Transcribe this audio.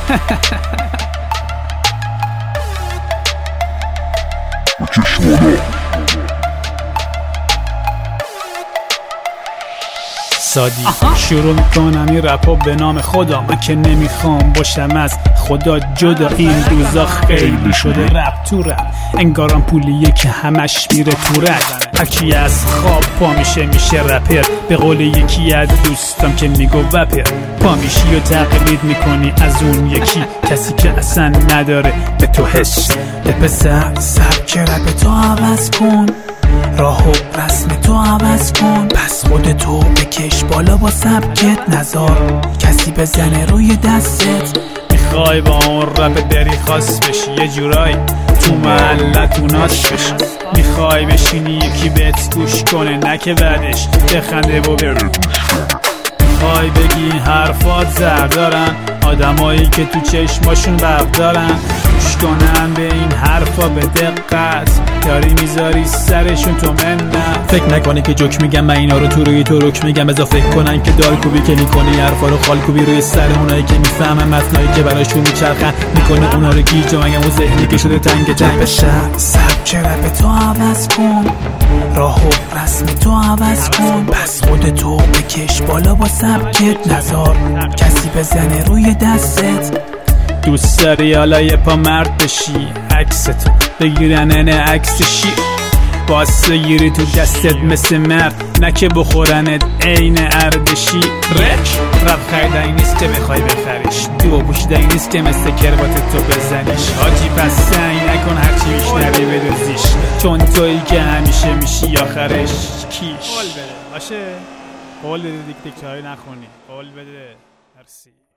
سادی شروع میکنم این رپا به نام خدا. من که نمیخوام باشم از خدا جدا. این روزا خیلی شده رپ تو رپ، انگارم پولیه که همش میره تو رپ. هرکی از خواب پا میشه رپر، به قول یکی از دوستام که میگو وپر. پا میشی و تقلید میکنی از اون یکی، کسی که اصلا نداره به تو حس. به پسر سبک رپ تو عوض کن، راه و رسم تو عوض کن، پس خودتو بکش بالا با سبکت، نذار کسی بزنه روی دستت. میخوای با اون رپ بری خاص بشی، یه جورایی تو محلت و ناس بشی. میخوای بشینی یکی بهت گوش کنه، نه که بعدش بخنده و بره. میخوای بگی این حرفات زر دارن، آدمایی که تو چشماشون برق دارن، گوش کنن به این حرفا به دقت، داری میذاری سرشون تو منت. فکر نکنی که جوک میگم من اینا رو تو روی تو رک میگم، بذار فکر کنن که دارکوبی که میکنی حرفا رو خالکوبی روی سر اونایی که میفهمن متنایی که براشون میچرخن، میکنه اونا رو گیج و مگم اون ذهنی که شده تنگ تنگ. بشه سبک رپ تو عوض کن، راه و رسم تو عوض کن، پس خودتو بکش بالا با سبکت، نذار کسی بزنه روی دستت. دوست داری حالا یه پا مرد بشی، عکستو بگیرن عکس شیر، باس بگیری تو دستت مثل مرد، نه که بخورنت عین اردشی. رپ خریدنی نیست که بخوای بخریش، دو پوشیدنی نیست که مثل کربات تو بزنیش. حاجی پس سعی نکن هرچی بیشتری بدوزیش، چون تویی که همیشه میشی آخرش کیش. قول بده باشه، قول بده دیگه تکراری نخونی، قول بده. مرسی.